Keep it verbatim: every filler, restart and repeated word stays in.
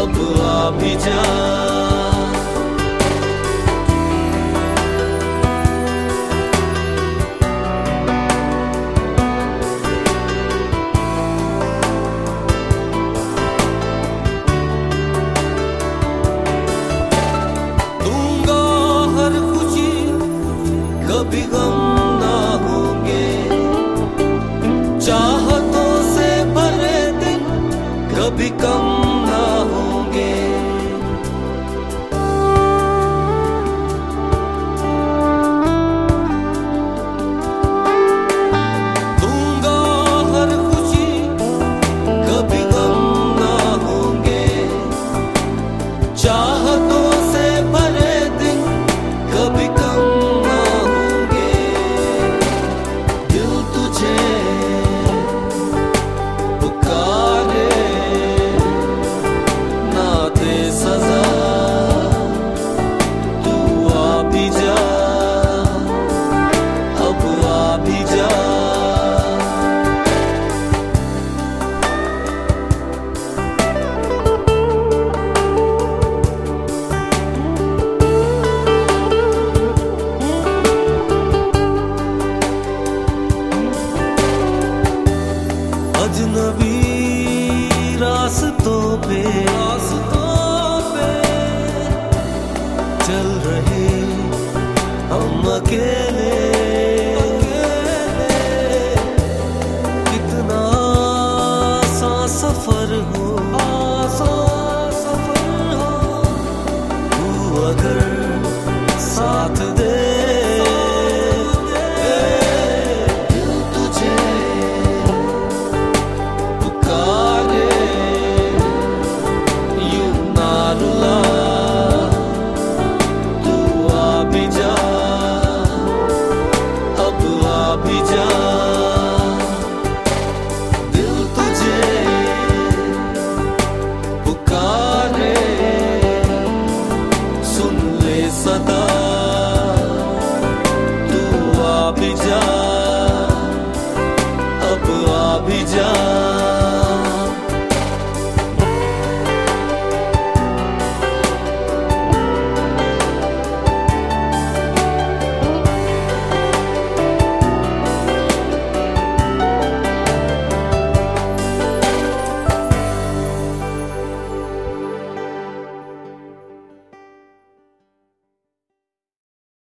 अब आ भी जा। दूंगा हर खुशी, कभी गम ना होंगे, चाहतों से भरे दिन कभी कम ना होंगे। दूंगा हर खुशी, कभी गम ना होंगे, चाहतों से भरे दिन कभी कम ना होंगे। दिल तुझे पुकारे, ना दे सजा, तू आ भी जा, अब आ भी जा। अजनबी रास्तों पे रास्तों पे चल रहे हम अकेले, कितना सा सफर हो, आसान सफर हो, तू अगर साथ दे। दिल तुझे पुकारे, यूं ना रुला, तू आ भी जा, अब आ भी जा। दिल तुझे पुकारे, सुन ले सदा, तू आ भी जा, अब आ भी जा।